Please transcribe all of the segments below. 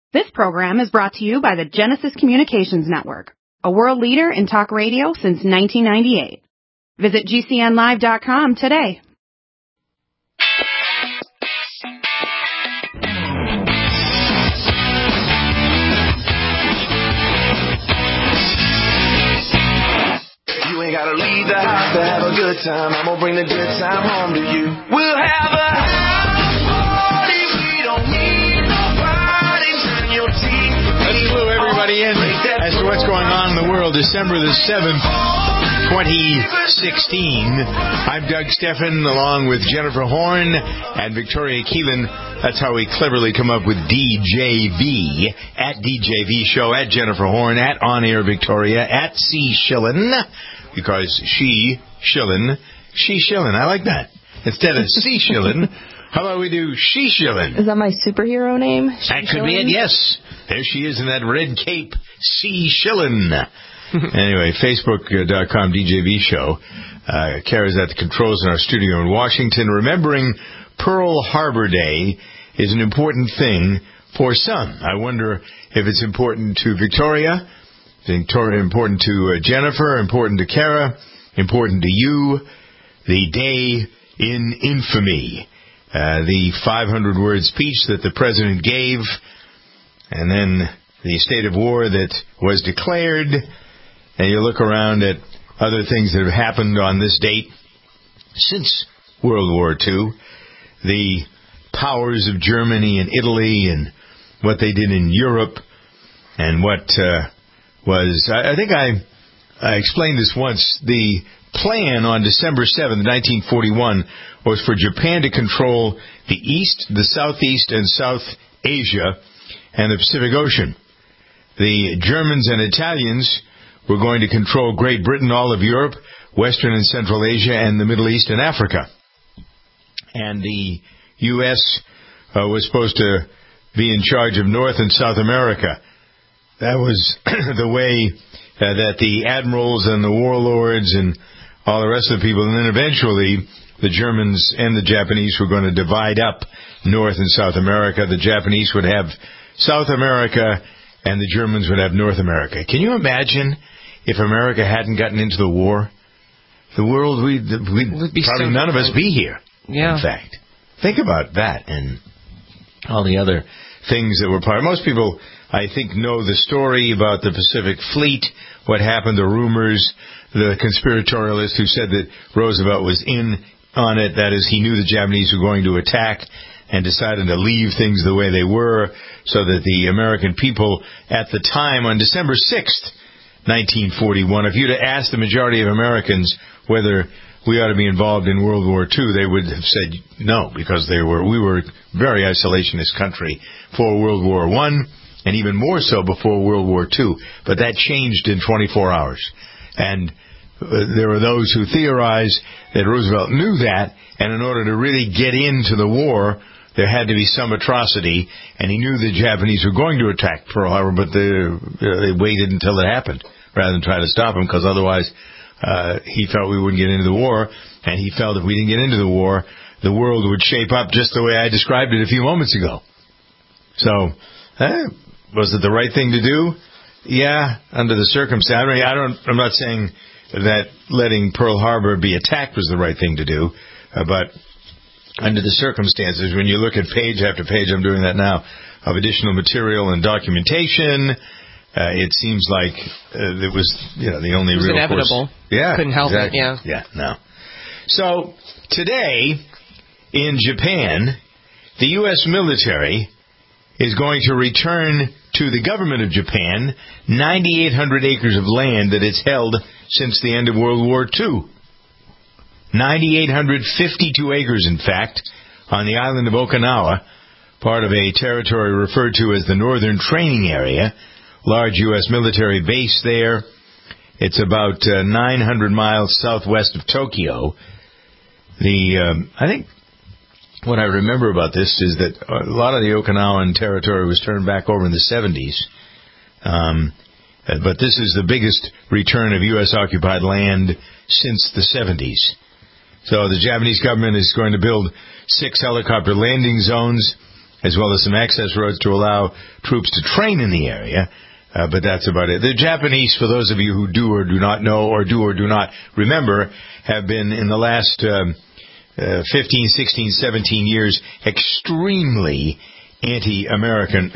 This program is brought to you by the Genesis Communications Network, a world leader in talk radio since 1998. Visit GCNlive.com today. You ain't gotta leave the house to have a good time. I'm gonna bring the good time home to you. We'll have a house party. We don't need nobody. Turn your TV. Let's clue everybody in as to what's going on in the world. December the 7th, 2016. I'm Doug Steffen, along with Jennifer Horn and Victoria Keelan. That's how we cleverly come up with DJV. At DJV Show, at Jennifer Horn, at On Air Victoria, at C. Shillen. Because she shillin'. I like that. Instead of C. Shillen, how about we do she shillin'? Is that my superhero name? That could be it, yes. There she is in that red cape, C. Shillen. Anyway, Facebook.com DJV Show. Kara's at the controls in our studio in Washington. Remembering Pearl Harbor Day is an important thing for some. I wonder if it's important to Victoria, important to Jennifer, important to Kara, important to you. The day in infamy. The 500-word speech that the president gave, and then the state of war that was declared. And you look around at other things that have happened on this date since World War II. The powers of Germany and Italy and what they did in Europe and what was... I think I explained this once. The plan on December 7th, 1941 was for Japan to control the East, the Southeast, and South Asia and the Pacific Ocean. The Germans and Italians were going to control Great Britain, all of Europe, Western and Central Asia, and the Middle East and Africa. And the U.S. Was supposed to be in charge of North and South America. That was the way that the admirals and the warlords and all the rest of the people, and then eventually the Germans and the Japanese were going to divide up North and South America. The Japanese would have South America, and the Germans would have North America. Can you imagine if America hadn't gotten into the war? The world, we'd probably so none of us be here, in fact. Think about that and all the other things that were part. Most people, I think, know the story about the Pacific Fleet, what happened, the rumors, the conspiratorialist who said that Roosevelt was in on it. That is, he knew the Japanese were going to attack and decided to leave things the way they were so that the American people at the time, on December 6th, 1941, if you'd have asked the majority of Americans whether we ought to be involved in World War II, they would have said no, because we were a very isolationist country for World War I, and even more so before World War II. But that changed in 24 hours. And there were those who theorized that Roosevelt knew that, and in order to really get into the war, there had to be some atrocity, and he knew the Japanese were going to attack Pearl Harbor, but they waited until it happened rather than try to stop them, because otherwise he felt we wouldn't get into the war, and he felt if we didn't get into the war, the world would shape up just the way I described it a few moments ago. So, was it the right thing to do? Yeah, under the circumstances. I mean, I'm not saying that letting Pearl Harbor be attacked was the right thing to do, but under the circumstances, when you look at page after page, I'm doing that now, of additional material and documentation, it seems like it was, the only real inevitable. Course. Yeah, couldn't help exactly. it. Yeah, no. So today in Japan, the U.S. military is going to return to the government of Japan 9,800 acres of land that it's held since the end of World War II. 9,852 acres, in fact, on the island of Okinawa, part of a territory referred to as the Northern Training Area, large U.S. military base there. It's about 900 miles southwest of Tokyo. I think what I remember about this is that a lot of the Okinawan territory was turned back over in the 70s. But this is the biggest return of U.S.-occupied land since the 70s. So the Japanese government is going to build 6 helicopter landing zones as well as some access roads to allow troops to train in the area. But that's about it. The Japanese, for those of you who do or do not know or do not remember, have been in the last 15, 16, 17 years extremely anti-American,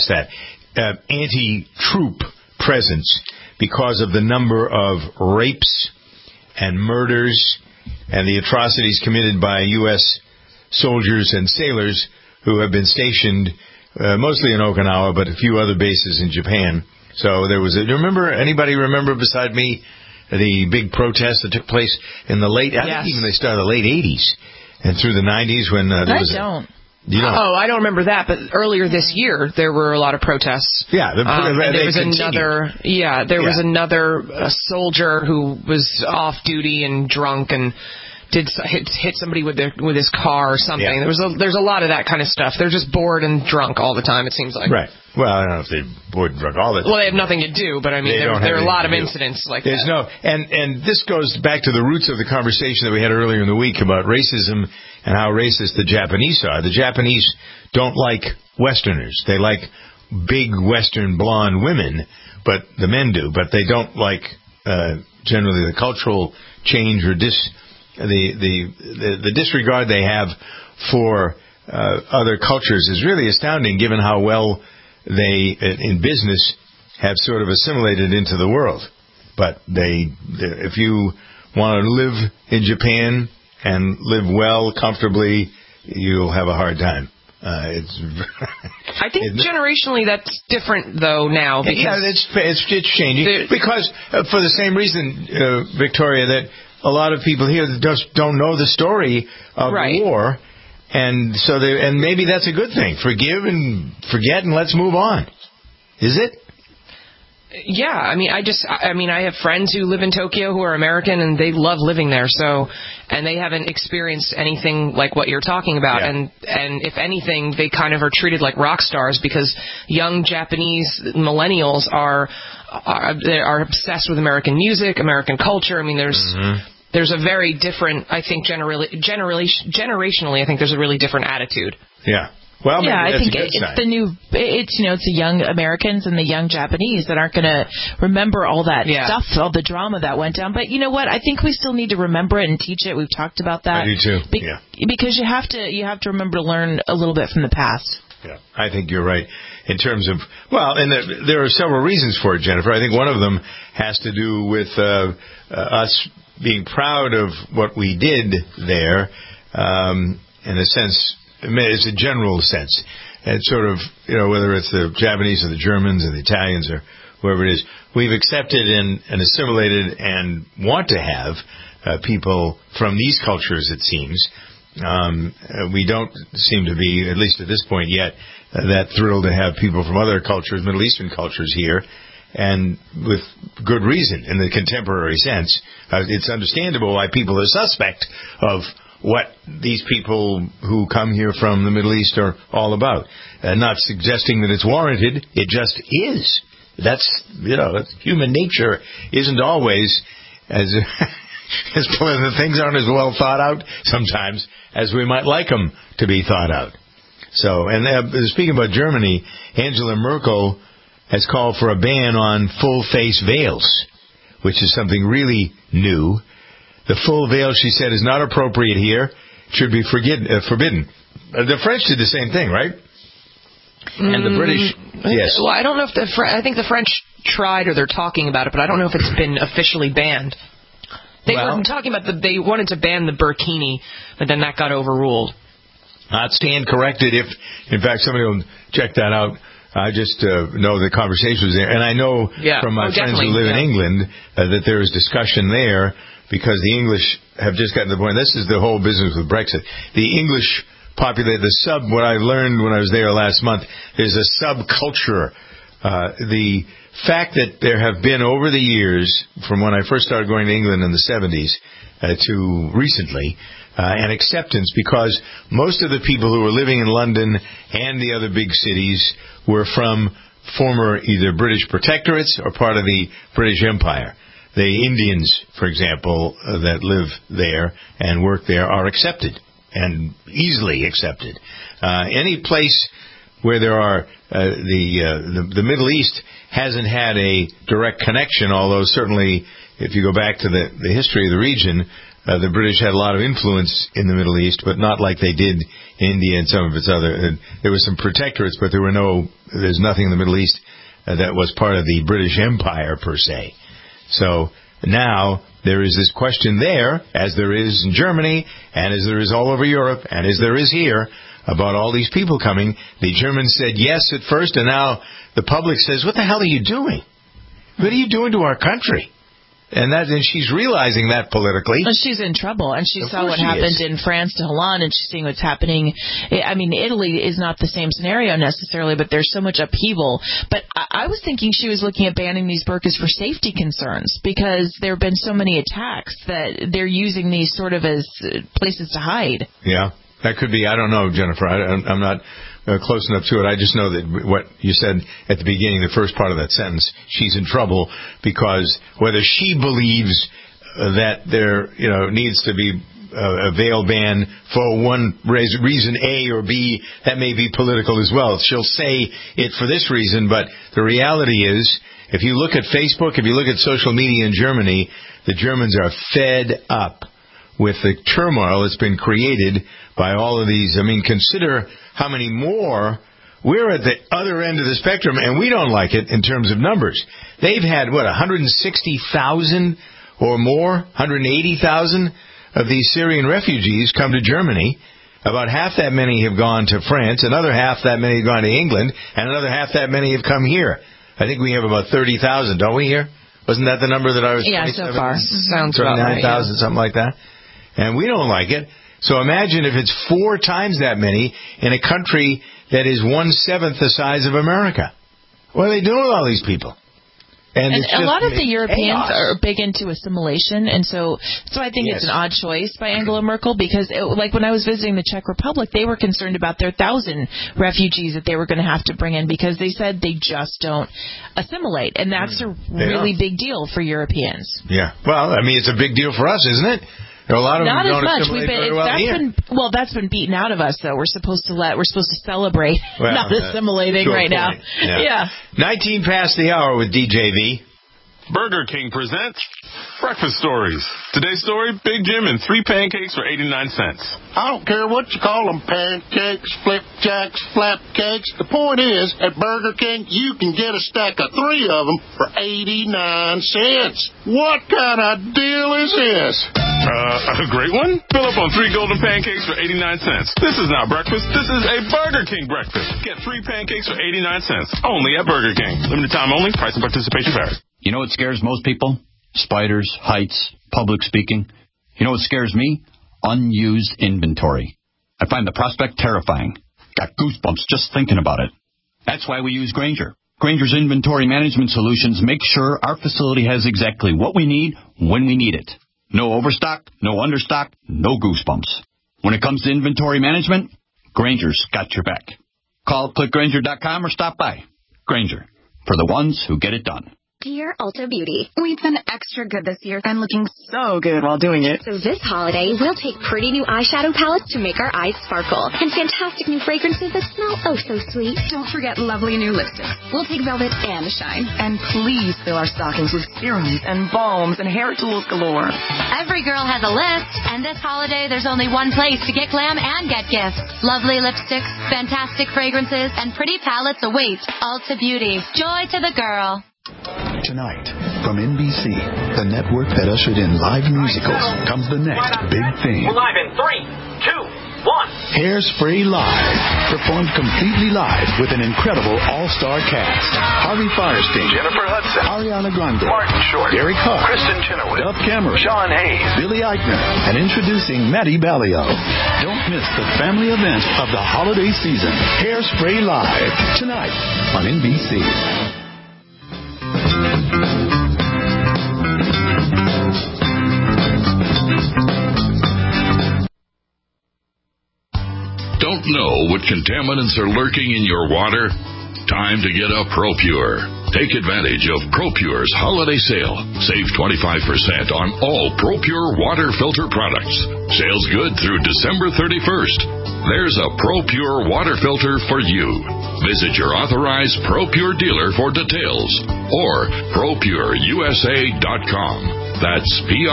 anti-troop presence because of the number of rapes and murders and the atrocities committed by U.S. soldiers and sailors who have been stationed mostly in Okinawa, but a few other bases in Japan. So there was anybody remember beside me the big protest that took place in the late, I think even they started the late 80s and through the 90s when there was... You don't. Oh, I don't remember that, but earlier this year there were a lot of protests. Yeah, there was another soldier who was off duty and drunk and hit somebody with his car or something. Yeah. There's a lot of that kind of stuff. They're just bored and drunk all the time, it seems like. Right. Well, I don't know if they're bored and drunk all the time. Well, they have nothing to do, but I mean, there are a lot of incidents like that. And this goes back to the roots of the conversation that we had earlier in the week about racism and how racist the Japanese are. The Japanese don't like Westerners. They like big Western blonde women, but the men do. But they don't like generally the cultural change or the disregard they have for other cultures is really astounding, given how well they, in business, have sort of assimilated into the world. But if you want to live in Japan and live well, comfortably, you'll have a hard time. I think generationally that's different though now. Because it's changing because for the same reason, Victoria, that a lot of people here just don't know the story of the war, and so and maybe that's a good thing. Forgive and forget, and let's move on. Is it? Yeah, I mean, I have friends who live in Tokyo who are American, and they love living there. And they haven't experienced anything like what you're talking about. Yeah. And if anything, they kind of are treated like rock stars because young Japanese millennials are obsessed with American music, American culture. I mean, there's a very different, I think, generationally, I think there's a really different attitude. Yeah. Well, I think it's the young Americans and the young Japanese that aren't going to remember all that stuff, all the drama that went down. But you know what? I think we still need to remember it and teach it. We've talked about that. I do too. Because you have to remember to learn a little bit from the past. Yeah, I think you're right in terms of, and there are several reasons for it, Jennifer. I think one of them has to do with us being proud of what we did there, in a sense. It's a general sense. It's sort of, whether it's the Japanese or the Germans or the Italians or whoever it is, we've accepted and assimilated and want to have people from these cultures, it seems. We don't seem to be, at least at this point yet, that thrilled to have people from other cultures, Middle Eastern cultures here, and with good reason in the contemporary sense. It's understandable why people are suspect of what these people who come here from the Middle East are all about. Not suggesting that it's warranted, it just is. That's, human nature isn't always as the things aren't as well thought out sometimes as we might like them to be thought out. So, and speaking about Germany, Angela Merkel has called for a ban on full-face veils, which is something really new. The full veil, she said, is not appropriate here. It should be forbidden. The French did the same thing, right? And the British, yes. Well, I don't know if I think the French tried or they're talking about it, but I don't know if it's been officially banned. They were talking about they wanted to ban the burkini, but then that got overruled. I'd stand corrected if, in fact, somebody will check that out. I just know the conversation was there. And I know from my friends who live in England that there is discussion there, because the English have just gotten to the point. This is the whole business with Brexit. The English populate what I learned when I was there last month is a subculture. The fact that there have been over the years, from when I first started going to England in the 70s to recently, an acceptance, because most of the people who were living in London and the other big cities were from former either British protectorates or part of the British Empire. The Indians, for example, that live there and work there are accepted and easily accepted. Any place where there are the Middle East hasn't had a direct connection, although certainly if you go back to the history of the region, the British had a lot of influence in the Middle East, but not like they did India and some of its other. There were some protectorates, but there's nothing in the Middle East that was part of the British Empire per se. So now there is this question there, as there is in Germany, and as there is all over Europe, and as there is here, about all these people coming. The Germans said yes at first, and now the public says, what the hell are you doing? What are you doing to our country? And she's realizing that politically. And she's in trouble. And she saw what happened in France to Hollande, and she's seeing what's happening. I mean, Italy is not the same scenario necessarily, but there's so much upheaval. But I was thinking she was looking at banning these burqas for safety concerns, because there have been so many attacks that they're using these sort of as places to hide. Yeah, that could be. I don't know, Jennifer. I'm not close enough to it. I just know that what you said at the beginning, the first part of that sentence, she's in trouble because whether she believes that there needs to be a veil ban for one reason A or B, that may be political as well. She'll say it for this reason, but the reality is, if you look at Facebook, if you look at social media in Germany, the Germans are fed up with the turmoil that's been created by all of these. I mean, consider how many more. We're at the other end of the spectrum, and we don't like it in terms of numbers. They've had, 160,000 or more, 180,000 of these Syrian refugees come to Germany. About half that many have gone to France, another half that many have gone to England, and another half that many have come here. I think we have about 30,000, don't we, here? Wasn't that the number that I was... Yeah, so far. Sounds about right. 29,000, something like that. And we don't like it. So imagine if it's 4 times that many in a country that is 1/7 the size of America. What are they doing with all these people? And a lot of the Europeans are big into assimilation, and so I think it's an odd choice by Angela Merkel, because like when I was visiting the Czech Republic, they were concerned about their 1,000 refugees that they were going to have to bring in, because they said they just don't assimilate, and that's a really big deal for Europeans. Yeah, well, I mean, it's a big deal for us, isn't it? There are a lot of not them as don't much. assimilate very well here. That's been beaten out of us, though. We're supposed to celebrate not assimilating right now. Yeah. 19 past the hour with DJV. Burger King presents Breakfast Stories. Today's story, Big Jim and 3 pancakes for 89 cents. I don't care what you call them, pancakes, flipjacks, flapcakes. The point is, at Burger King, you can get a stack of 3 of them for 89 cents. What kind of deal is this? A great one? Fill up on 3 golden pancakes for 89 cents. This is not breakfast. This is a Burger King breakfast. Get 3 pancakes for 89 cents. Only at Burger King. Limited time only. Price and participation varies. You know what scares most people? Spiders, heights, public speaking. You know what scares me? Unused inventory. I find the prospect terrifying. Got goosebumps just thinking about it. That's why we use Grainger. Grainger's inventory management solutions make sure our facility has exactly what we need when we need it. No overstock, no understock, no goosebumps. When it comes to inventory management, Grainger's got your back. Call clickgrainger.com or stop by. Grainger, for the ones who get it done. Dear Ulta Beauty, we've been extra good this year and looking so good while doing it. So this holiday, we'll take pretty new eyeshadow palettes to make our eyes sparkle, and fantastic new fragrances that smell oh so sweet. Don't forget lovely new lipsticks. We'll take velvet and shine. And please fill our stockings with serums and balms and hair tools galore. Every girl has a list, and this holiday there's only one place to get glam and get gifts. Lovely lipsticks, fantastic fragrances, and pretty palettes await Ulta Beauty. Joy to the girl. Tonight, from NBC, the network that ushered in live musicals, comes the next big thing. We're live in 3, 2, 1. Hairspray Live, performed completely live with an incredible all-star cast. Harvey Fierstein, Jennifer Hudson, Ariana Grande, Martin Short, Derek Hart, Kristen Chenoweth, Dove Cameron, Sean Hayes, Billy Eichner, and introducing Maddie Ballio. Don't miss the family event of the holiday season. Hairspray Live, tonight on NBC. Don't know what contaminants are lurking in your water? Time to get a ProPure. Take advantage of ProPure's holiday sale. Save 25% on all ProPure water filter products. Sales good through December 31st. There's a ProPure water filter for you. Visit your authorized ProPure dealer for details or ProPureUSA.com. That's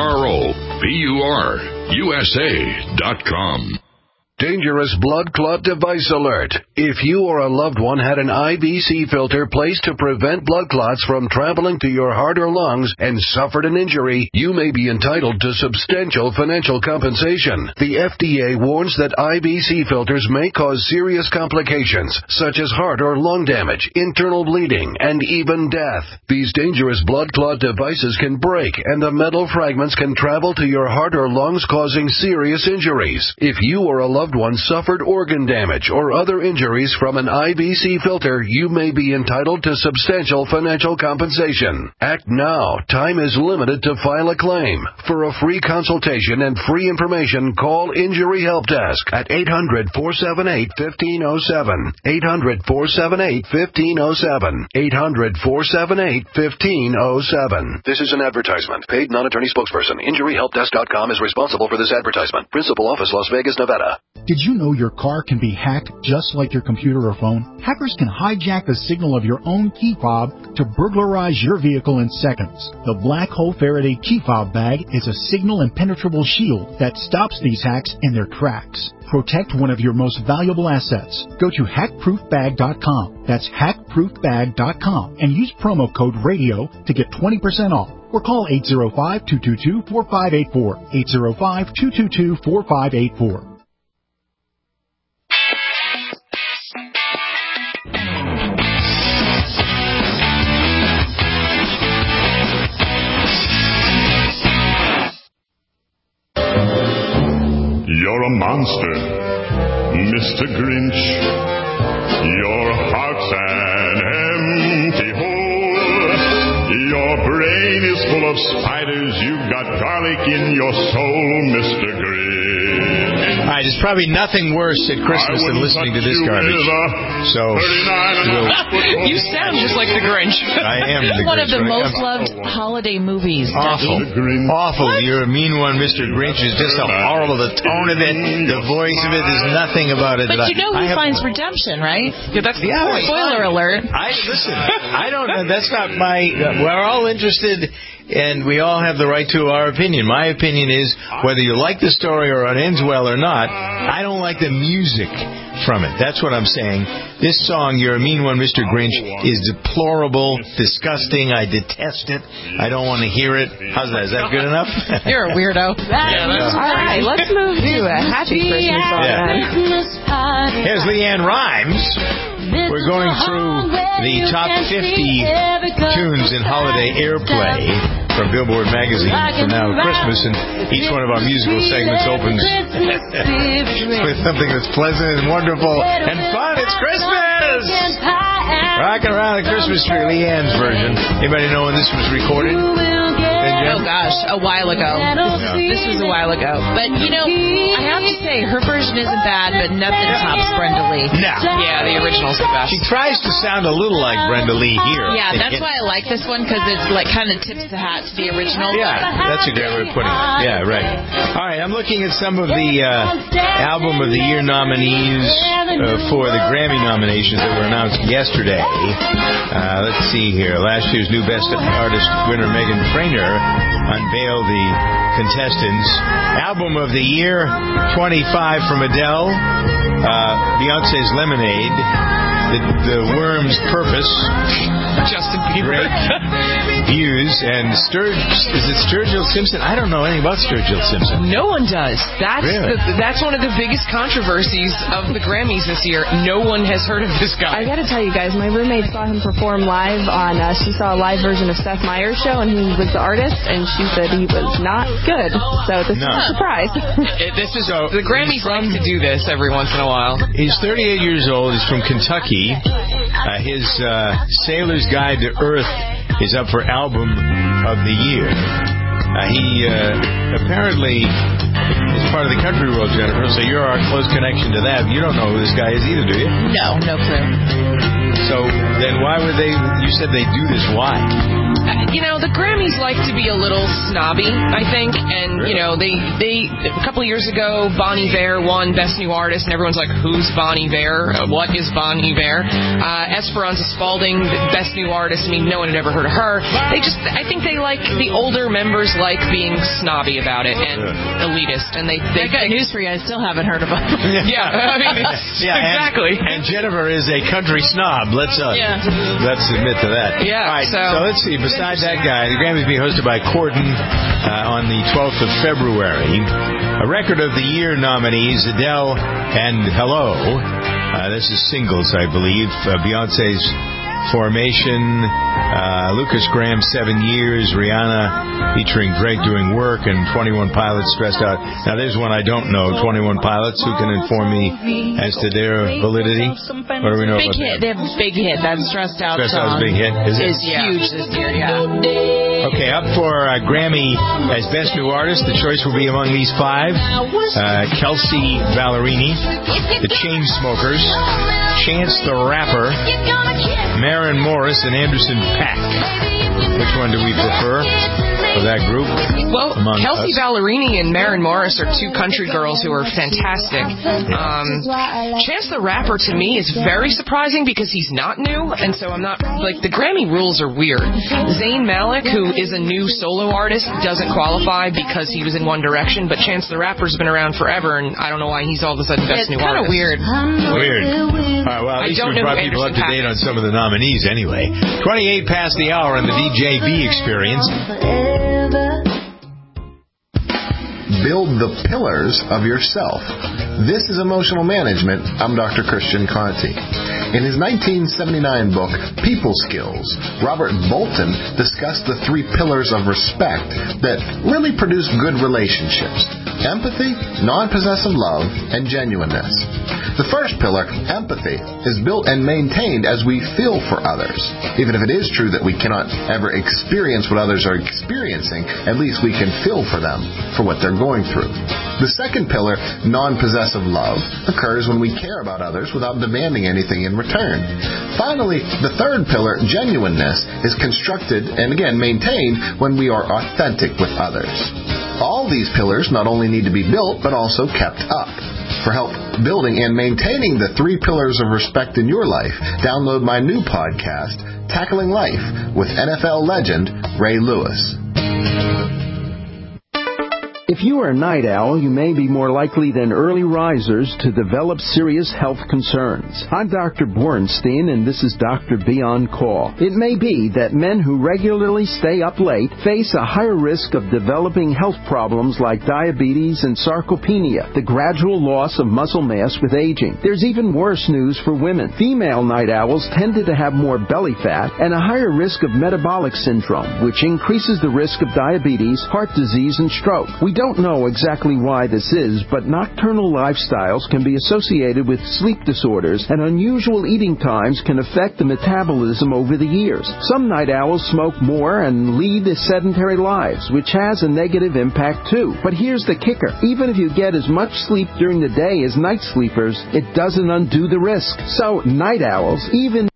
ProPureUSA.com. Dangerous blood clot device alert. If you or a loved one had an IVC filter placed to prevent blood clots from traveling to your heart or lungs and suffered an injury, you may be entitled to substantial financial compensation. The FDA warns that IVC filters may cause serious complications, such as heart or lung damage, internal bleeding, and even death. These dangerous blood clot devices can break, and the metal fragments can travel to your heart or lungs, causing serious injuries. If you or a loved one suffered organ damage or other injuries from an IVC filter, you may be entitled to substantial financial compensation. Act now. Time is limited to file a claim. For a free consultation and free information, call Injury Help Desk at 800-478-1507. 800-478-1507. 800-478-1507. This is an advertisement. Paid non-attorney spokesperson. InjuryHelpDesk.com is responsible for this advertisement. Principal office, Las Vegas, Nevada. Did you know your car can be hacked just like your computer or phone? Hackers can hijack the signal of your own key fob to burglarize your vehicle in seconds. The Black Hole Faraday key fob bag is a signal impenetrable shield that stops these hacks in their tracks. Protect one of your most valuable assets. Go to hackproofbag.com. That's hackproofbag.com and use promo code RADIO to get 20% off. Or call 805-222-4584. 805-222-4584. You're a monster, Mr. Grinch. Your heart's an empty hole. Your brain is full of spiders. You've got garlic in your soul, Mr. Grinch. All right, there's probably nothing worse at Christmas than listening to this garbage. So, you sound just like the Grinch. I am the Grinch. One of the most loved holiday movies. Awful. Awful. What? You're a mean one, Mr. Grinch. Is just so horrible. The tone of it, the voice of it, there's nothing about it. But you know he finds redemption, right? Yeah, that's the point. Spoiler alert. Listen, I don't know. That's not my... we're all interested... And we all have the right to our opinion. My opinion is, whether you like the story or it ends well or not, I don't like the music from it. That's what I'm saying. This song, You're a Mean One, Mr. Grinch, is deplorable, disgusting. I detest it. I don't want to hear it. How's that? Is that good enough? You're a weirdo. All right, let's move to a happy Christmas song then. Here's Leanne Rimes. We're going through the top 50 tunes in holiday airplay from Billboard magazine for now Christmas, and each one of our musical segments opens with something that's pleasant and wonderful and fun. It's Christmas! Rocking around the Christmas tree, Leanne's version. Anybody know when this was recorded? Oh gosh, a while ago. This was a while ago. But you know, I have to say her version isn't bad, but nothing tops Brenda Lee. No. Yeah, the original's the best. She tries to sound a little like Brenda Lee here. Yeah, that's why I like this one, because it's like kind of tips the hat to the original. Yeah, that's a great way of putting it. Yeah, right. All right, I'm looking at some of the Album of the Year nominees for the Grammy nominations that were announced yesterday. Let's see here. Last year's New Best Artist winner Meghan Trainor unveiled the contestants. Album of the Year, 25 from Adele, Beyonce's Lemonade, The Worm's Purpose, Justin Bieber, Views, and is it Sturgill Simpson? I don't know anything about Sturgill Simpson. No one does. That's one of the biggest controversies of the Grammys this year. No one has heard of this guy. I got to tell you guys, my roommate saw him perform live on. She saw a live version of Seth Meyers' show, and he was the artist, and she said he was not good. So this is a surprise. The Grammys like to do this every once in a while. He's 38 years old. He's from Kentucky. His Sailor's Guide to Earth is up for Album of the Year. He apparently is part of the country world, Jennifer, so you're our close connection to that. You don't know who this guy is either, do you? No clue. So then why would they, you said they do this, why? The Grammys like to be a little snobby, I think, and, they a couple of years ago, Bon Iver won Best New Artist, and everyone's like, who's Bon Iver? What is Bon Iver? Esperanza Spalding, Best New Artist, no one had ever heard of her. I think they like, the older members like being snobby about it and elitist, and they got news for you, I still haven't heard of them. Exactly. And Jennifer is a country snob. Let's admit to that. Yeah. All right, so let's see. Besides that guy, the Grammys being hosted by Corden on the 12th of February. A Record of the Year nominees, Adele and Hello. This is singles, I believe. Beyonce's Formation, Lucas Graham, 7 Years, Rihanna featuring Drake Doing Work, and 21 Pilots, Stressed Out. Now, there's one I don't know, 21 Pilots. Who can inform me as to their validity? What do we know about that? They have a big hit. That Stressed Out Stressed song Out is a big hit. Is it? Huge this year, yeah. Okay, up for Grammy as Best New Artist, the choice will be among these five. Kelsey Ballerini, The Chainsmokers, Chance the Rapper, Maren Morris, and Anderson .Paak. Which one do we prefer for that group? Well, Kelsey Ballerini and Maren Morris are two country girls who are fantastic. Chance the Rapper, to me, is very surprising because he's not new, and so I'm not, the Grammy rules are weird. Zayn Malik, who is a new solo artist, doesn't qualify because he was in One Direction, but Chance the Rapper's been around forever, and I don't know why he's all of a sudden Best New Artist. It's kind of weird. All right, well, at least we brought people up to date on some of the nominees anyway. 28 past the hour in the DJB experience. Build the pillars of yourself. This is Emotional Management. I'm Dr. Christian Conti. In his 1979 book, People Skills, Robert Bolton discussed the 3 pillars of respect that really produce good relationships: empathy, non-possessive love, and genuineness. The first pillar, empathy, is built and maintained as we feel for others. Even if it is true that we cannot ever experience what others are experiencing, at least we can feel for them, for what they're going through. The second pillar, non-possessive love, occurs when we care about others without demanding anything in return. Finally, the third pillar, genuineness, is constructed and again maintained when we are authentic with others. All these pillars not only need to be built, but also kept up. For help building and maintaining the 3 pillars of respect in your life, download my new podcast, Tackling Life, with NFL legend Ray Lewis. If you are a night owl, you may be more likely than early risers to develop serious health concerns. I'm Dr. Borenstein, and this is Dr. B on Call. It may be that men who regularly stay up late face a higher risk of developing health problems like diabetes and sarcopenia, the gradual loss of muscle mass with aging. There's even worse news for women. Female night owls tended to have more belly fat and a higher risk of metabolic syndrome, which increases the risk of diabetes, heart disease, and stroke. We don't know exactly why this is, but nocturnal lifestyles can be associated with sleep disorders, and unusual eating times can affect the metabolism over the years. Some night owls smoke more and lead sedentary lives, which has a negative impact too. But here's the kicker. Even if you get as much sleep during the day as night sleepers, it doesn't undo the risk. So, night owls, even...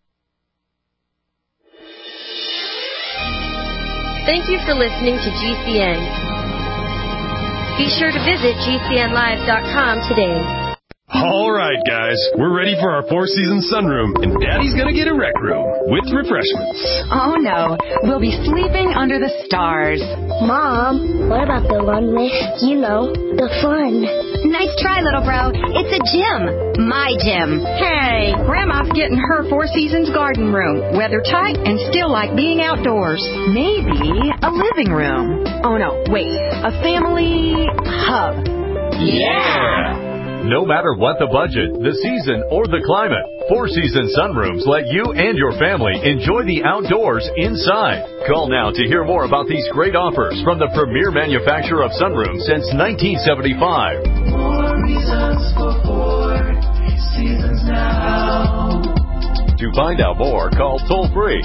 Thank you for listening to GCN. Be sure to visit GCNlive.com today. All right, guys, we're ready for our four-season sunroom, and Daddy's gonna get a rec room with refreshments. Oh, no. We'll be sleeping under the stars. Mom, what about the one with, the fun? Nice try, little bro. It's a gym. My gym. Hey, Grandma's getting her Four Seasons garden room. Weather tight and still like being outdoors. Maybe a living room. Oh, no, wait. A family hub. Yeah! No matter what the budget, the season, or the climate, Four Seasons Sunrooms let you and your family enjoy the outdoors inside. Call now to hear more about these great offers from the premier manufacturer of sunrooms since 1975. Four reasons for Four Seasons now. To find out more, call toll-free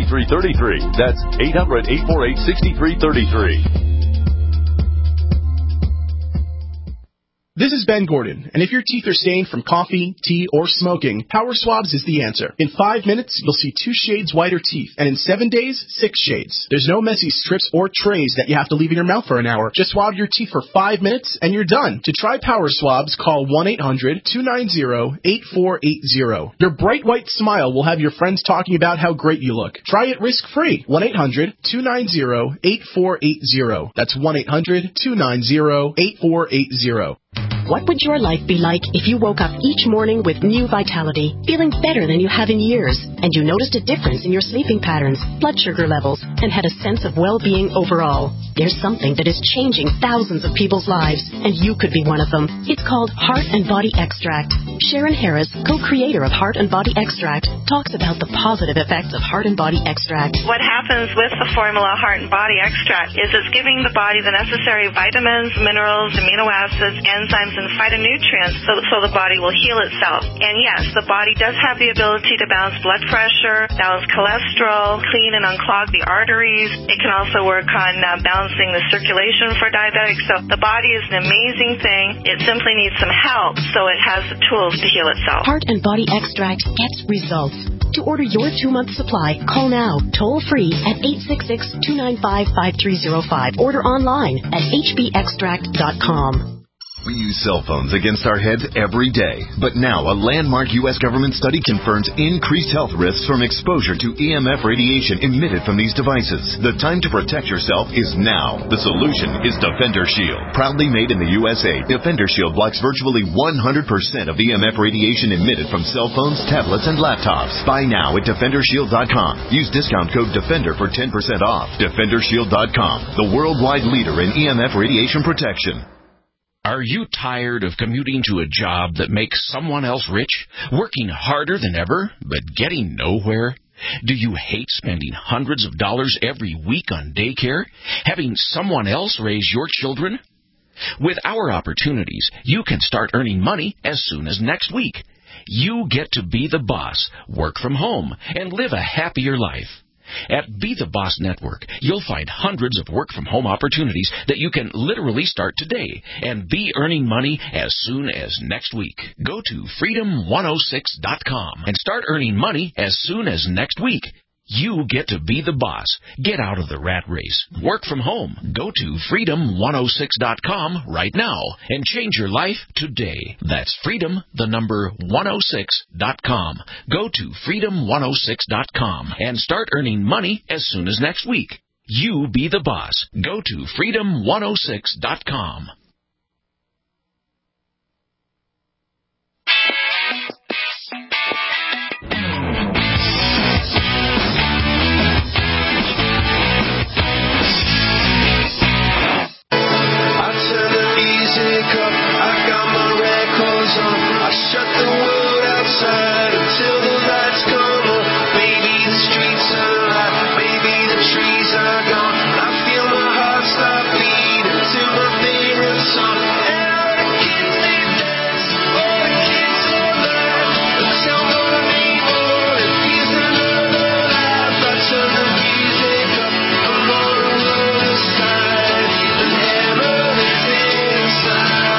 800-848-6333. That's 800-848-6333. This is Ben Gordon, and if your teeth are stained from coffee, tea, or smoking, Power Swabs is the answer. In 5 minutes, you'll see 2 shades whiter teeth, and in 7 days, 6 shades. There's no messy strips or trays that you have to leave in your mouth for an hour. Just swab your teeth for 5 minutes, and you're done. To try Power Swabs, call 1-800-290-8480. Your bright white smile will have your friends talking about how great you look. Try it risk-free. 1-800-290-8480. That's 1-800-290-8480. What would your life be like if you woke up each morning with new vitality, feeling better than you have in years, and you noticed a difference in your sleeping patterns, blood sugar levels, and had a sense of well-being overall? There's something that is changing thousands of people's lives, and you could be one of them. It's called Heart and Body Extract. Sharon Harris, co-creator of Heart and Body Extract, talks about the positive effects of Heart and Body Extract. What happens with the formula Heart and Body Extract is it's giving the body the necessary vitamins, minerals, amino acids, enzymes, and phytonutrients so the body will heal itself. And yes, the body does have the ability to balance blood pressure, balance cholesterol, clean and unclog the arteries. It can also work on balancing the circulation for diabetics. So the body is an amazing thing. It simply needs some help so it has the tools to heal itself. Heart and Body Extract gets results. To order your 2-month supply, call now, toll free at 866-295-5305. Order online at hbextract.com. We use cell phones against our heads every day, but now a landmark U.S. government study confirms increased health risks from exposure to EMF radiation emitted from these devices. The time to protect yourself is now. The solution is Defender Shield. Proudly made in the USA, Defender Shield blocks virtually 100% of EMF radiation emitted from cell phones, tablets, and laptops. Buy now at DefenderShield.com. Use discount code DEFENDER for 10% off. DefenderShield.com, the worldwide leader in EMF radiation protection. Are you tired of commuting to a job that makes someone else rich, working harder than ever, but getting nowhere? Do you hate spending hundreds of dollars every week on daycare, having someone else raise your children? With our opportunities, you can start earning money as soon as next week. You get to be the boss, work from home, and live a happier life. At Be the Boss Network, you'll find hundreds of work-from-home opportunities that you can literally start today and be earning money as soon as next week. Go to freedom106.com and start earning money as soon as next week. You get to be the boss. Get out of the rat race. Work from home. Go to freedom106.com right now and change your life today. That's freedom106.com. Go to freedom106.com and start earning money as soon as next week. You be the boss. Go to freedom106.com. Shut the world outside until the lights come on. Maybe the streets are alive, maybe the trees are gone. I feel my heart stop beating to my favorite song. And all the kids they dance, all the kids all laugh. Until morning it feels another life. I turn the music up, I'm on the other side. The hammer that's inside.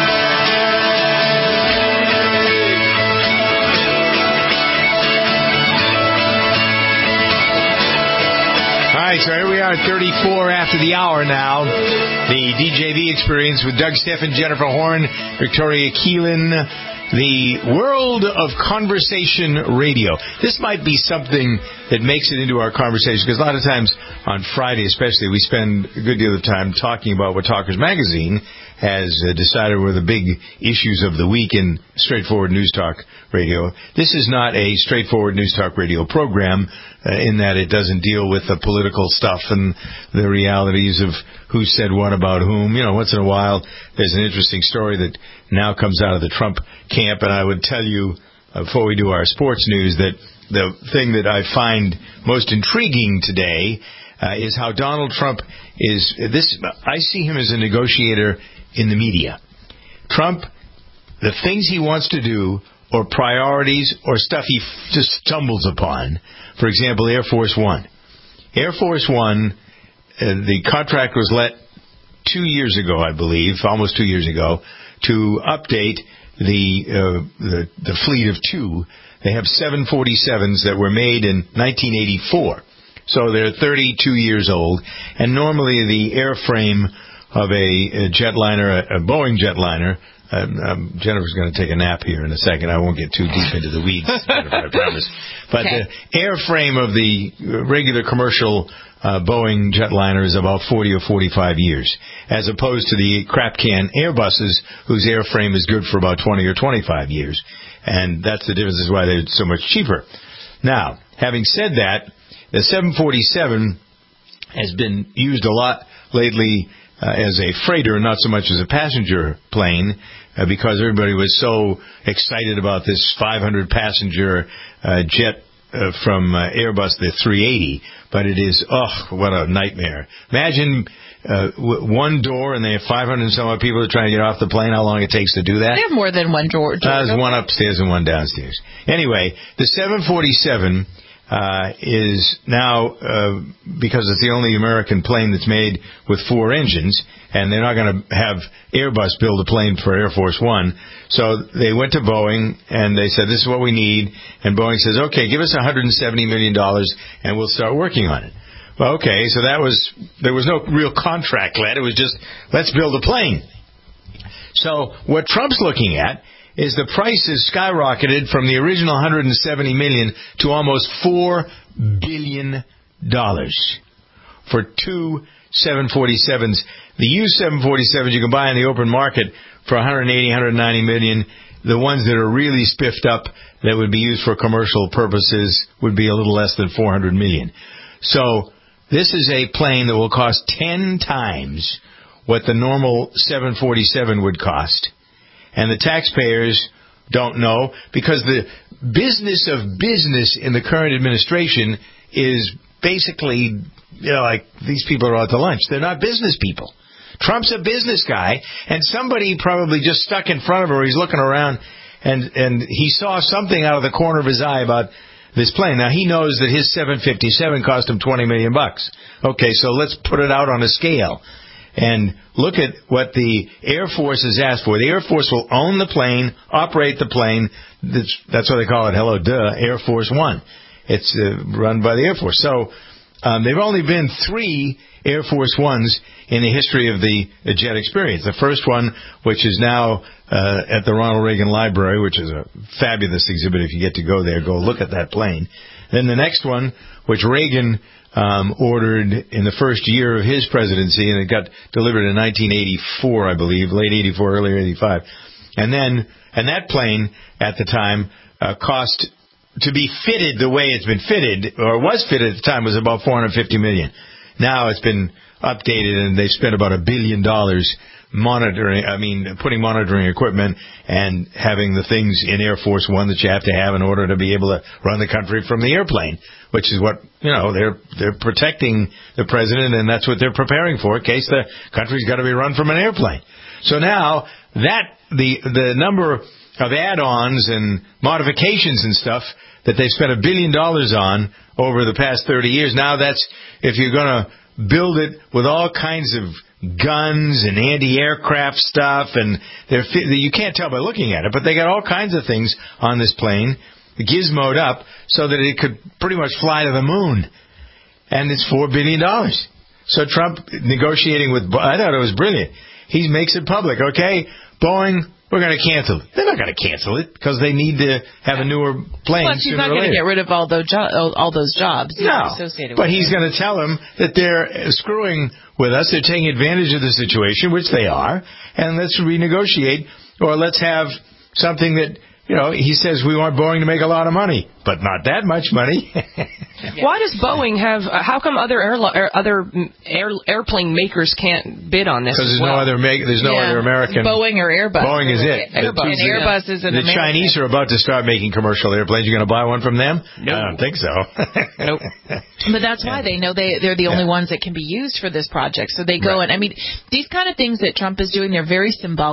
So here we are at 34 after the hour now. The DJV Experience with Doug Steffen, Jennifer Horn, Victoria Keelan. The world of conversation radio. This might be something that makes it into our conversation, because a lot of times on Friday especially, we spend a good deal of time talking about what Talkers Magazine has decided were the big issues of the week in straightforward news talk radio. This is not a straightforward news talk radio program in that it doesn't deal with the political stuff and the realities of who said what about whom. You know, once in a while there's an interesting story that now comes out of the Trump camp, and I would tell you before we do our sports news that the thing that I find most intriguing today is how Donald Trump is this. I see him as a negotiator in the media. Trump, the things he wants to do, or priorities, or stuff he just stumbles upon. For example, Air Force One. Air Force One, the contract was let 2 years ago, I believe, almost 2 years ago, to update the fleet of 2. They have 747s that were made in 1984. So they're 32 years old. And normally the airframe of a jetliner, a Boeing jetliner, Jennifer's going to take a nap here in a second. I won't get too deep into the weeds, Jennifer, I promise. But the airframe of the regular commercial Boeing jetliner is about 40 or 45 years, as opposed to the crap can Airbuses, whose airframe is good for about 20 or 25 years. And that's the difference, is why they're so much cheaper. Now, having said that, the 747 has been used a lot lately as a freighter, not so much as a passenger plane, because everybody was so excited about this 500-passenger jet from Airbus, the 380. But it is, what a nightmare. Imagine one door and they have 500 and some odd people trying to get off the plane, how long it takes to do that. They have more than one door. There's one upstairs and one downstairs. Anyway, the 747 is now, because it's the only American plane that's made with 4 engines, and they're not going to have Airbus build a plane for Air Force One. So they went to Boeing, and they said, this is what we need. And Boeing says, okay, give us $170 million, and we'll start working on it. Well, okay, so there was no real contract led. It was just, let's build a plane. So what Trump's looking at is the price has skyrocketed from the original $170 million to almost $4 billion for 2 747s. The used 747s you can buy in the open market for $180, $190 million. The ones that are really spiffed up that would be used for commercial purposes would be a little less than $400 million. So this is a plane that will cost 10 times what the normal 747 would cost. And the taxpayers don't know, because the business of business in the current administration is basically, like these people are out to lunch. They're not business people. Trump's a business guy, and somebody probably just stuck in front of him, or he's looking around, and he saw something out of the corner of his eye about this plane. Now, he knows that his 757 cost him $20 million. Okay, so let's put it out on a scale. And look at what the Air Force has asked for. The Air Force will own the plane, operate the plane. That's what they call it, Air Force One. It's run by the Air Force. So there have only been 3 Air Force Ones in the history of the jet experience. The first one, which is now at the Ronald Reagan Library, which is a fabulous exhibit. If you get to go there, go look at that plane. Then the next one, which Reagan ordered in the first year of his presidency, and it got delivered in 1984, I believe, late 84, early 85. And that plane at the time cost to be fitted the way it's been fitted, or was fitted at the time, was about $450 million. Now it's been updated, and they've spent about $1 billion putting monitoring equipment and having the things in Air Force One that you have to have in order to be able to run the country from the airplane, which is what, they're protecting the president, and that's what they're preparing for in case the country's got to be run from an airplane. So now that the number of add-ons and modifications and stuff that they've spent $1 billion on over the past 30 years, now that's, if you're going to build it with all kinds of guns and anti-aircraft stuff, and you can't tell by looking at it, but they got all kinds of things on this plane, gizmoed up, so that it could pretty much fly to the moon. And it's $4 billion. So Trump negotiating with, I thought it was brilliant. He makes it public. Okay, Boeing, we're going to cancel it. They're not going to cancel it because they need to have a newer plane. Plus, he's not going to get rid of all those jobs associated with it. But he's going to tell them that they're screwing with us. They're taking advantage of the situation, which they are, and let's renegotiate, or let's have something that, he says we want Boeing to make a lot of money, but not that much money. Why does Boeing have? How come other airplane makers can't bid on this? Because there's no other American. Boeing or Airbus. Boeing is it. Airbus. Airbus is an The American. Chinese are about to start making commercial airplanes. You're going to buy one from them? No. I don't think so. Nope. But that's why they know they're the only ones that can be used for this project. So they go and these kind of things that Trump is doing, they're very symbolic.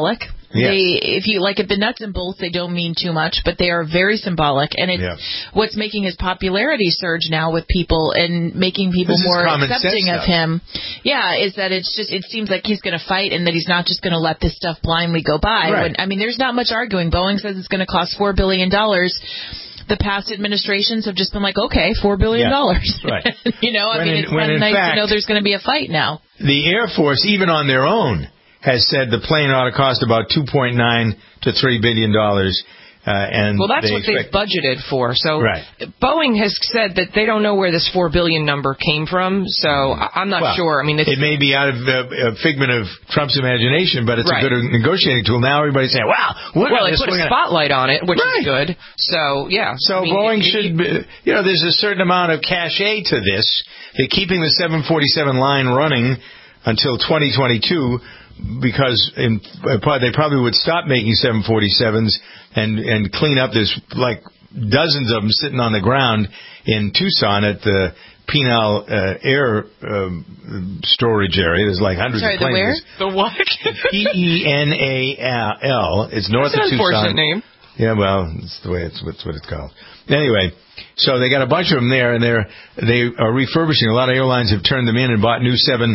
Yes. If the nuts and bolts, they don't mean too much, but they are very symbolic, and it's what's making his popularity surge now with people and making people more accepting of him. Yeah, is that it seems like he's going to fight and that he's not just going to let this stuff blindly go by. Right. There's not much arguing. Boeing says it's going to cost $4 billion. The past administrations have just been like, okay, $4 billion. Right. It's kind of nice to know there's going to be a fight now. The Air Force, even on their own, has said the plane ought to cost about $2.9 to $3 billion. That's what they've budgeted for. So Boeing has said that they don't know where this $4 billion number came from. So I'm not sure. It may be out of a figment of Trump's imagination, but it's a good negotiating tool. Now everybody's saying, "Wow, they put a spotlight on it, which is good." So So Boeing should, there's a certain amount of cachet to this. They're keeping the 747 line running until 2022. Because they probably would stop making 747s and clean up. There's like dozens of them sitting on the ground in Tucson at the Penal Air Storage Area. There's like hundreds of planes. The what? PENAL. It's north of Tucson. Unfortunate name. Yeah, well, it's the way it's what it's called. Anyway, so they got a bunch of them there, and they are refurbishing. A lot of airlines have turned them in and bought new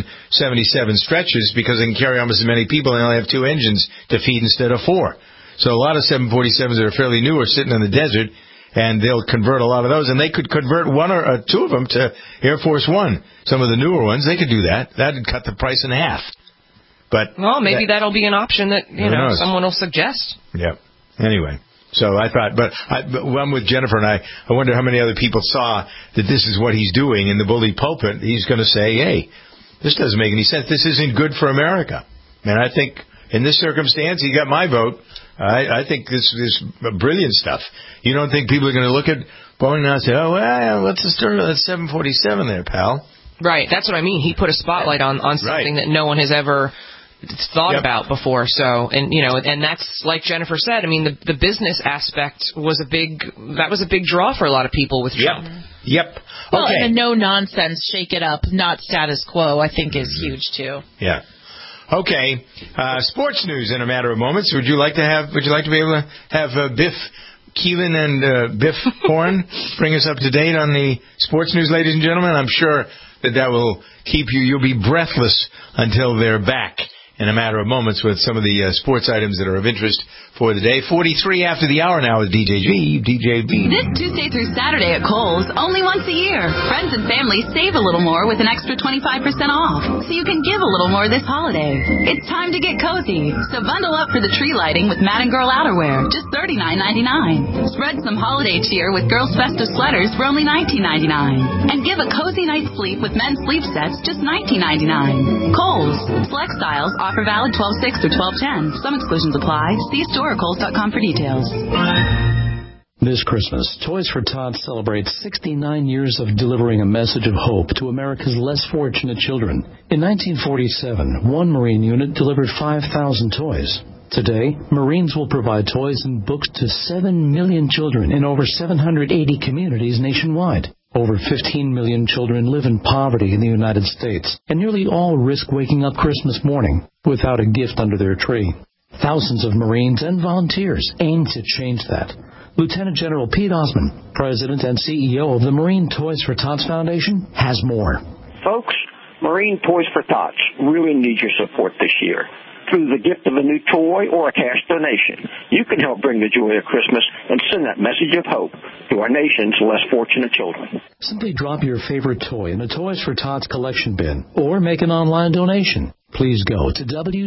777 stretches because they can carry almost as many people and they only have 2 engines to feed instead of 4. So a lot of 747s that are fairly new are sitting in the desert, and they'll convert a lot of those, and they could convert 1 or 2 of them to Air Force One. Some of the newer ones, they could do that. That'd cut the price in half. But maybe that'll be an option that someone will suggest. Yeah. Anyway. So I thought, but I'm with Jennifer, and I wonder how many other people saw that this is what he's doing in the bully pulpit. He's going to say, hey, this doesn't make any sense. This isn't good for America. And I think in this circumstance, he got my vote. I think this is brilliant stuff. You don't think people are going to look at Boeing now and say, oh, well, what's the story of that 747 there, pal? Right. That's what I mean. He put a spotlight on something that no one has ever thought about before. So, and that's like Jennifer said. The business aspect was a big draw for a lot of people with Trump. Yep. Well, and a no nonsense, shake it up, not status quo, I think is huge too. Yeah. Okay. Sports news in a matter of moments. Would you like to be able to have Biff Keelan and Biff Horn bring us up to date on the sports news, ladies and gentlemen? I'm sure that will keep you'll be breathless until they're back in a matter of moments with some of the sports items that are of interest for the day. 43 after the hour now with DJ B. This Tuesday through Saturday at Kohl's, only once a year. Friends and family save a little more with an extra 25% off, so you can give a little more this holiday. It's time to get cozy, so bundle up for the tree lighting with Madden Girl outerwear, just $39.99. Spread some holiday cheer with girls' festive sweaters for only $19.99. And give a cozy night's sleep with men's sleep sets, just $19.99. Kohl's. Select styles, offer valid 12/6 through 12/10. Some exclusions apply. See store or Kohl's.com for details. This Christmas, Toys for Tots celebrates 69 years of delivering a message of hope to America's less fortunate children. In 1947, one Marine unit delivered 5,000 toys. Today, Marines will provide toys and books to 7 million children in over 780 communities nationwide. Over 15 million children live in poverty in the United States, and nearly all risk waking up Christmas morning without a gift under their tree. Thousands of Marines and volunteers aim to change that. Lieutenant General Pete Osmond, President and CEO of the Marine Toys for Tots Foundation, has more. Folks, Marine Toys for Tots really need your support this year. Through the gift of a new toy or a cash donation, you can help bring the joy of Christmas and send that message of hope to our nation's less fortunate children. Simply drop your favorite toy in a Toys for Tots collection bin or make an online donation. Please go to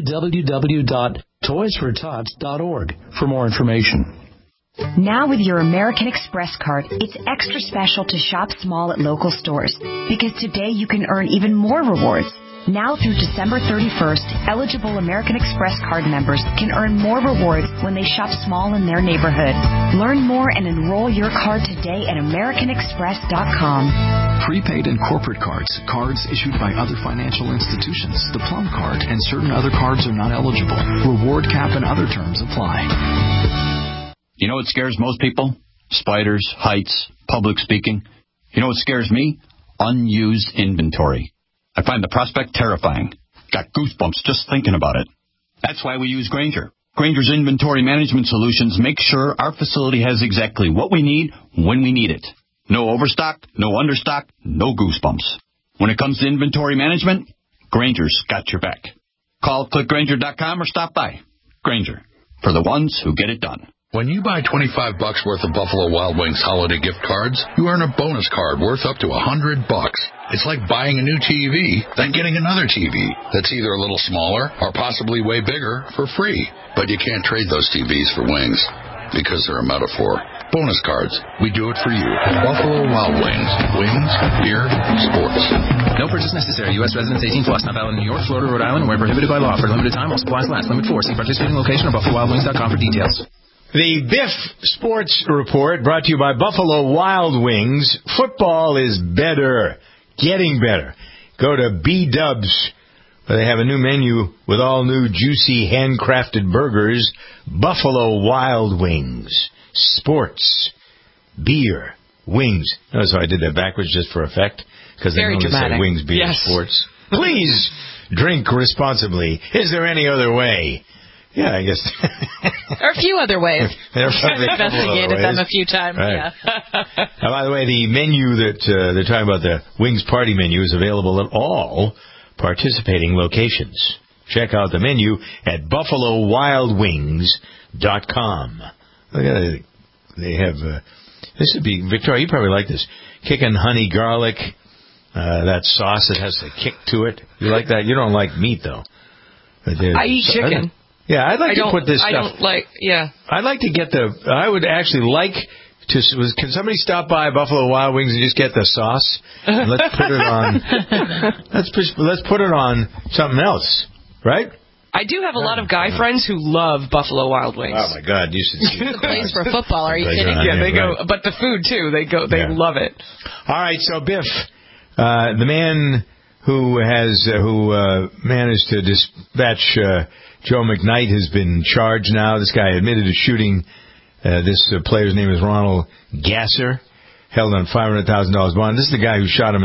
www.toysfortots.org for more information. Now with your American Express card, it's extra special to shop small at local stores because today you can earn even more rewards. Now through December 31st, eligible American Express card members can earn more rewards when they shop small in their neighborhood. Learn more and enroll your card today at AmericanExpress.com. Prepaid and corporate cards, cards issued by other financial institutions, the Plum Card, and certain other cards are not eligible. Reward cap and other terms apply. You know what scares most people? Spiders, heights, public speaking. You know what scares me? Unused inventory. I find the prospect terrifying. Got goosebumps just thinking about it. That's why we use Grainger. Grainger's inventory management solutions make sure our facility has exactly what we need when we need it. No overstock, no understock, no goosebumps. When it comes to inventory management, Grainger's got your back. Call clickgrainger.com or stop by. Grainger, for the ones who get it done. When you buy $25 worth of Buffalo Wild Wings holiday gift cards, you earn a bonus card worth up to $100. It's like buying a new TV, then getting another TV that's either a little smaller or possibly way bigger for free. But you can't trade those TVs for wings because they're a metaphor. Bonus cards. We do it for you. Buffalo Wild Wings. Wings, beer, sports. No purchase necessary. U.S. residents 18 plus. Not valid in New York, Florida, Rhode Island, where prohibited by law. For a limited time, all supplies last. Limit 4. See participating location or BuffaloWildWings.com for details. The Biff Sports Report brought to you by Buffalo Wild Wings. Football is better. Getting better. Go to B-Dubs, where they have a new menu with all new juicy handcrafted burgers. Buffalo Wild Wings. Sports. Beer. Wings. Notice how I did that backwards just for effect? Because they only say wings, beer, sports. Please drink responsibly. Is there any other way? Yeah, I guess. There are a few other ways. I've investigated them a few times. Right. Yeah. Now, by the way, the menu that they're talking about, the Wings Party menu, is available at all participating locations. Check out the menu at BuffaloWildWings.com. Look at it. They have, this would be, Victoria, you probably like this. Kickin' honey garlic, that sauce that has a kick to it. You like that? You don't like meat, though. I eat chicken. Yeah, I'd like to put this stuff. I don't like, I'd like to get I would actually like to, can somebody stop by Buffalo Wild Wings and just get the sauce? And let's put it on, let's put it on something else, right? I do have a lot of guy friends who love Buffalo Wild Wings. Oh my God, you should see It's a place for football. Are you kidding? Yeah, they go, but the food too. They love it. All right, so Biff, the man who managed to dispatch Joe McKnight has been charged now. This guy admitted to shooting. This player's name is Ronald Gasser, held on $500,000 bond. This is the guy who shot him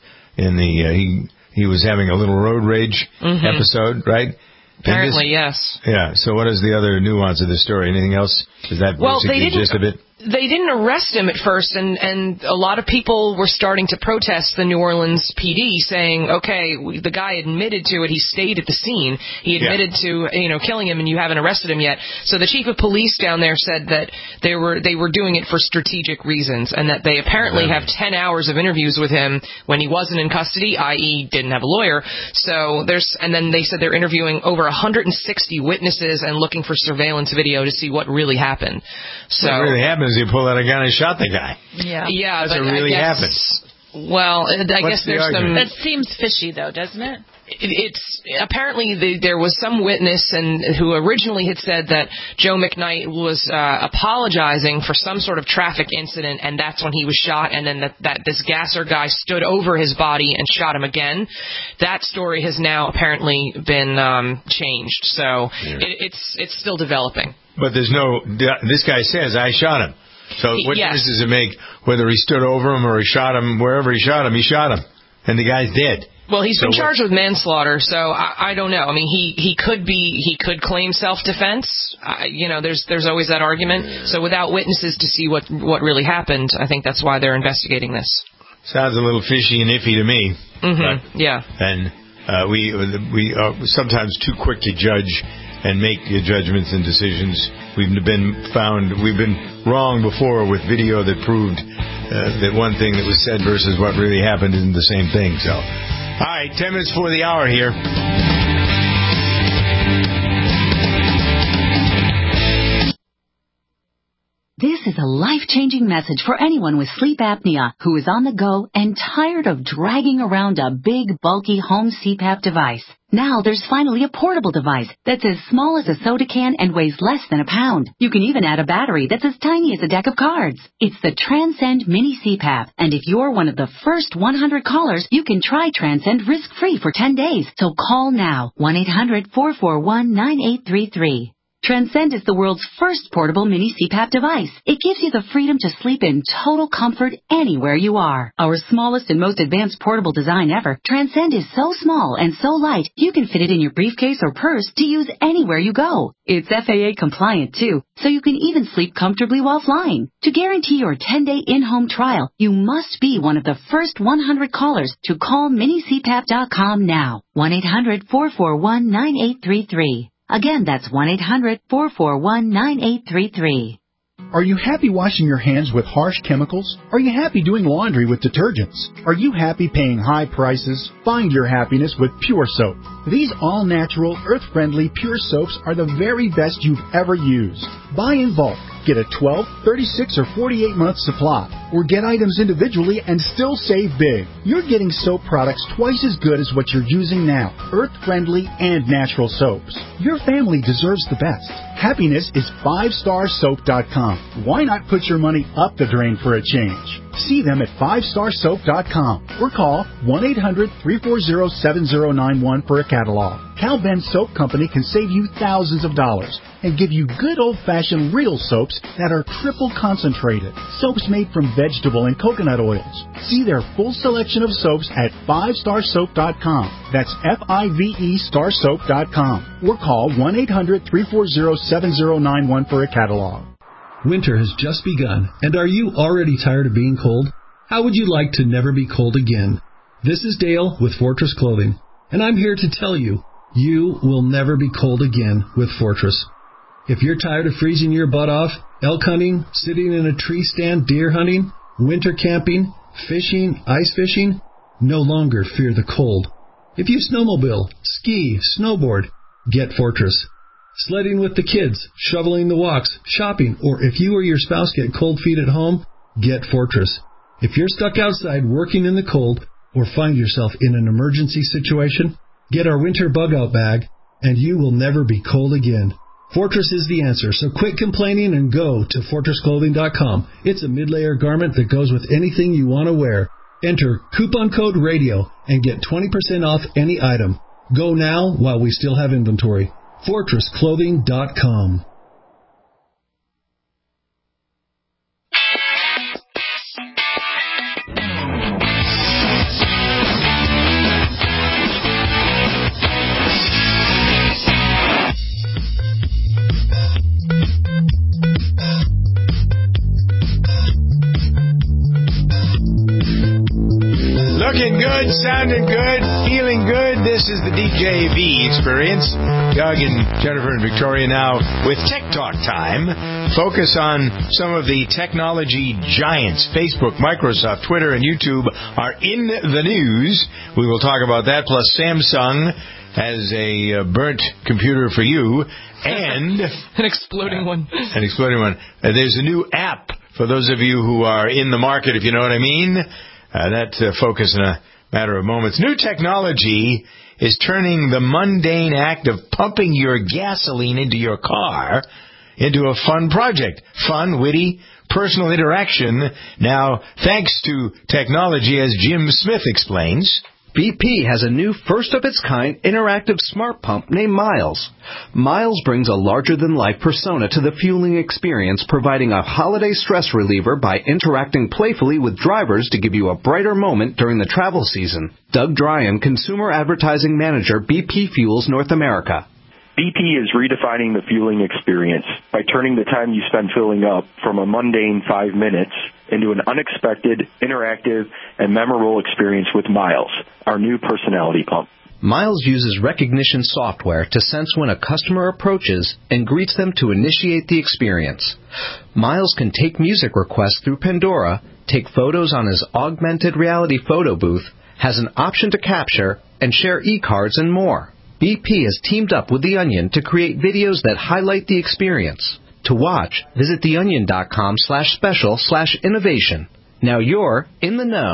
he was having a little road rage episode, right? Apparently, yes. Yeah. So what is the other nuance of the story? Anything else? Is that basically just a bit? They didn't arrest him at first, and a lot of people were starting to protest the New Orleans PD, saying, okay, the guy admitted to it. He stayed at the scene. He admitted to, killing him, and you haven't arrested him yet. So the chief of police down there said that they were doing it for strategic reasons, and that they apparently have 10 hours of interviews with him when he wasn't in custody, i.e. didn't have a lawyer. So and then they said they're interviewing over 160 witnesses and looking for surveillance video to see what really happened. So what really happened is he pulled out a gun and shot the guy. Yeah, that's what really happened. Well, I guess there's some. That seems fishy, though, doesn't it? It's apparently there was some witness who originally had said that Joe McKnight was apologizing for some sort of traffic incident, and that's when he was shot, and then that this Gasser guy stood over his body and shot him again. That story has now apparently been changed, so it's still developing. But this guy says, I shot him. So what difference does it make whether he stood over him or he shot him? Wherever he shot him, and the guy's dead. Well, he's been charged with manslaughter, so I don't know. I mean, he could claim self-defense. There's always that argument. Yeah. So without witnesses to see what really happened, I think that's why they're investigating this. Sounds a little fishy and iffy to me. Mm-hmm. Yeah. And we are sometimes too quick to judge and make judgments and decisions. We've been wrong before with video that proved that one thing that was said versus what really happened isn't the same thing. So, all right, 10 minutes before the hour here. This is a life-changing message for anyone with sleep apnea who is on the go and tired of dragging around a big, bulky home CPAP device. Now there's finally a portable device that's as small as a soda can and weighs less than a pound. You can even add a battery that's as tiny as a deck of cards. It's the Transcend Mini CPAP, and if you're one of the first 100 callers, you can try Transcend risk-free for 10 days. So call now, 1-800-441-9833. Transcend is the world's first portable mini CPAP device. It gives you the freedom to sleep in total comfort anywhere you are. Our smallest and most advanced portable design ever, Transcend is so small and so light, you can fit it in your briefcase or purse to use anywhere you go. It's FAA compliant too, so you can even sleep comfortably while flying. To guarantee your 10-day in-home trial, you must be one of the first 100 callers to call minicpap.com now. 1-800-441-9833. Again, that's 1-800-441-9833. Are you happy washing your hands with harsh chemicals? Are you happy doing laundry with detergents? Are you happy paying high prices? Find your happiness with Pure Soap. These all-natural, earth-friendly Pure Soaps are the very best you've ever used. Buy in bulk. Get a 12, 36, or 48-month supply. Or get items individually and still save big. You're getting soap products twice as good as what you're using now. Earth-friendly and natural soaps. Your family deserves the best. Happiness is 5starsoap.com. Why not put your money up the drain for a change? See them at 5starsoap.com or call 1-800-340-7091 for a catalog. Cal Ben Soap Company can save you thousands of dollars and give you good old-fashioned real soaps that are triple concentrated. Soaps made from vegetable and coconut oils. See their full selection of soaps at 5starsoap.com. That's F-I-V-E starsoap.com. Or call 1-800-340-7091 for a catalog. Winter has just begun, and are you already tired of being cold? How would you like to never be cold again? This is Dale with Fortress Clothing, and I'm here to tell you, you will never be cold again with Fortress. If you're tired of freezing your butt off, elk hunting, sitting in a tree stand, deer hunting, winter camping, fishing, ice fishing, no longer fear the cold. If you snowmobile, ski, snowboard, get Fortress. Sledding with the kids, shoveling the walks, shopping, or if you or your spouse get cold feet at home, get Fortress. If you're stuck outside working in the cold or find yourself in an emergency situation, get our winter bug-out bag, and you will never be cold again. Fortress is the answer, so quit complaining and go to FortressClothing.com. It's a mid-layer garment that goes with anything you want to wear. Enter coupon code RADIO and get 20% off any item. Go now while we still have inventory. FortressClothing.com. Looking good, sounding good, feeling good. This is the DJV experience. Doug and Jennifer and Victoria now with Tech Talk time. Focus on some of the technology giants. Facebook, Microsoft, Twitter, and YouTube are in the news. We will talk about that. Plus Samsung has a burnt computer for you and an exploding one. An exploding one. There's a new app for those of you who are in the market, if you know what I mean. That focus in a matter of moments. New technology is turning the mundane act of pumping your gasoline into your car into a fun project. Fun, witty, personal interaction. Now, thanks to technology, as Jim Smith explains. BP has a new first-of-its-kind interactive smart pump named Miles. Miles brings a larger-than-life persona to the fueling experience, providing a holiday stress reliever by interacting playfully with drivers to give you a brighter moment during the travel season. Doug Dryan, Consumer Advertising Manager, BP Fuels North America. BP is redefining the fueling experience by turning the time you spend filling up from a mundane 5 minutes into an unexpected, interactive, and memorable experience with Miles, our new personality pump. Miles uses recognition software to sense when a customer approaches and greets them to initiate the experience. Miles can take music requests through Pandora, take photos on his augmented reality photo booth, has an option to capture, and share e-cards and more. BP has teamed up with The Onion to create videos that highlight the experience. To watch, visit theonion.com/special/innovation. Now you're in the know.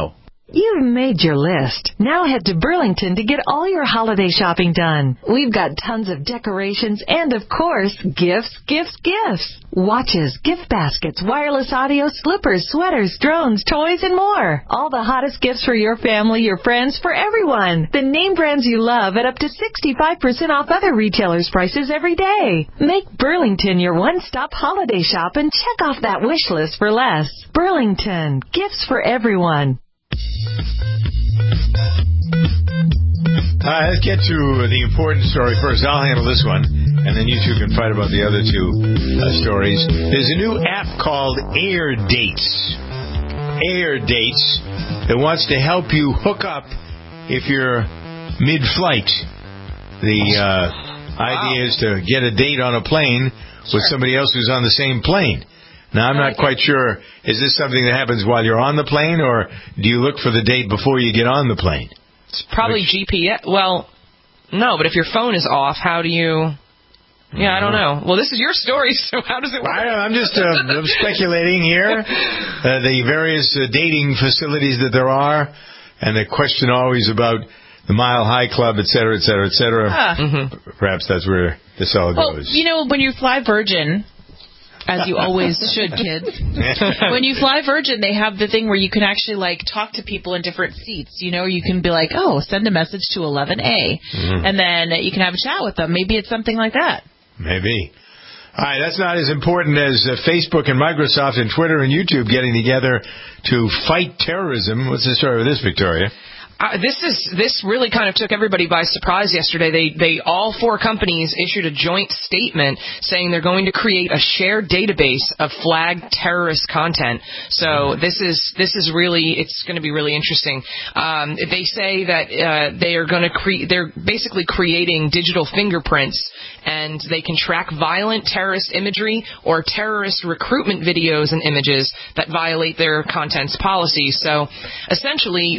You've made your list. Now head to Burlington to get all your holiday shopping done. We've got tons of decorations and, of course, gifts. Watches, gift baskets, wireless audio, slippers, sweaters, drones, toys, and more. All the hottest gifts for your family, your friends, for everyone. The name brands you love at up to 65% off other retailers' prices every day. Make Burlington your one-stop holiday shop and check off that wish list for less. Burlington, gifts for everyone. Let's get to the important story first. I'll handle this one, and then you two can fight about the other two stories. There's a new app called AirDates. AirDates that wants to help you hook up if you're mid-flight. The idea is to get a date on a plane with somebody else who's on the same plane. Now, I'm not quite sure, is this something that happens while you're on the plane, or do you look for the date before you get on the plane? It's probably GPS. Well, no, but if your phone is off, how do you... Yeah, I don't know. Well, this is your story, so how does it work? I'm just I'm speculating here. The various dating facilities that there are, and the question always about the Mile High Club, et cetera, et cetera, et cetera. Perhaps that's where this all goes. Well, when you fly Virgin... As you always should, kids. When you fly Virgin, they have the thing where you can actually, talk to people in different seats. You can be like, send a message to 11A. And then you can have a chat with them. Maybe it's something like that. Maybe. All right, that's not as important as Facebook and Microsoft and Twitter and YouTube getting together to fight terrorism. What's the story with this, Victoria? This really kind of took everybody by surprise yesterday. They all four companies issued a joint statement saying they're going to create a shared database of flagged terrorist content. So this is really, it's going to be really interesting. They say that they're basically creating digital fingerprints, and they can track violent terrorist imagery or terrorist recruitment videos and images that violate their content's policies. So essentially,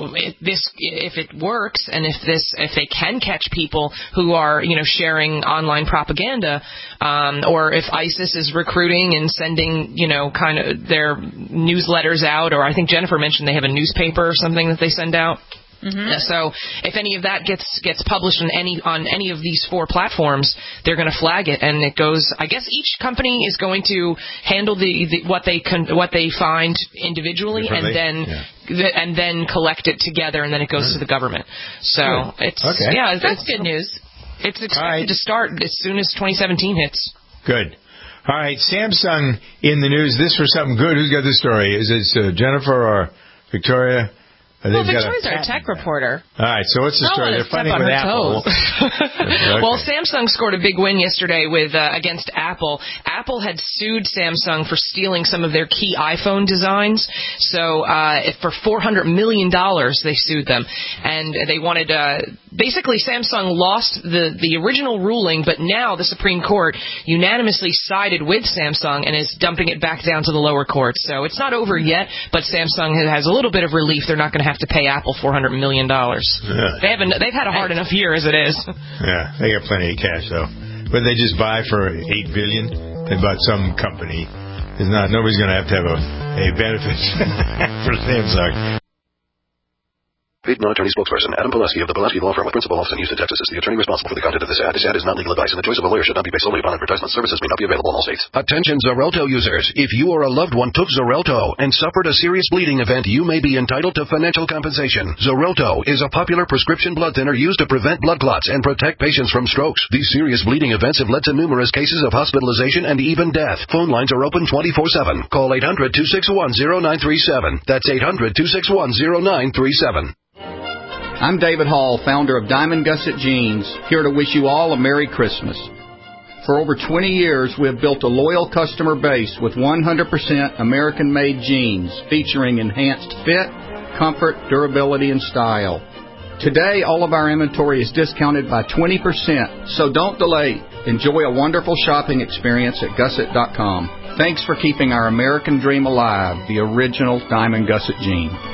if it works, and if they can catch people who are sharing online propaganda, or if ISIS is recruiting and sending kind of their newsletters out, or I think Jennifer mentioned they have a newspaper or something that they send out. So if any of that gets published on any of these four platforms, they're going to flag it, and it goes. I guess each company is going to handle what they find individually, and then collect it together, and then it goes to the government. So that's good news. It's expected to start as soon as 2017 hits. Good. All right, Samsung in the news. This for something good. Who's got this story? Is it Jennifer or Victoria? Well, Victoria's our tech reporter. All right, so what's the story? They're fighting with Apple. Okay. Well, Samsung scored a big win yesterday against Apple. Apple had sued Samsung for stealing some of their key iPhone designs. So for $400 million, they sued them. And they wanted... basically, Samsung lost the original ruling, but now the Supreme Court unanimously sided with Samsung and is dumping it back down to the lower courts. So it's not over yet, but Samsung has a little bit of relief. They're not going to have to pay Apple $400 million. Yeah. They've had a hard enough year as it is. Yeah, they got plenty of cash, though. But they just buy for $8 billion. They bought some company. Nobody's going to have a benefit for Samsung. Paid non-attorney spokesperson Adam Pileski of the Pileski Law Firm with principal office in Houston, Texas, is the attorney responsible for the content of this ad. This ad is not legal advice, and the choice of a lawyer should not be based solely upon advertisement. Services may not be available in all states. Attention Xarelto users. If you or a loved one took Xarelto and suffered a serious bleeding event, you may be entitled to financial compensation. Xarelto is a popular prescription blood thinner used to prevent blood clots and protect patients from strokes. These serious bleeding events have led to numerous cases of hospitalization and even death. Phone lines are open 24/7. Call 800-261-0937. That's 800-261-0937. I'm David Hall, founder of Diamond Gusset Jeans, here to wish you all a Merry Christmas. For over 20 years, we have built a loyal customer base with 100% American-made jeans featuring enhanced fit, comfort, durability, and style. Today, all of our inventory is discounted by 20%, so don't delay. Enjoy a wonderful shopping experience at Gusset.com. Thanks for keeping our American dream alive, the original Diamond Gusset Jean.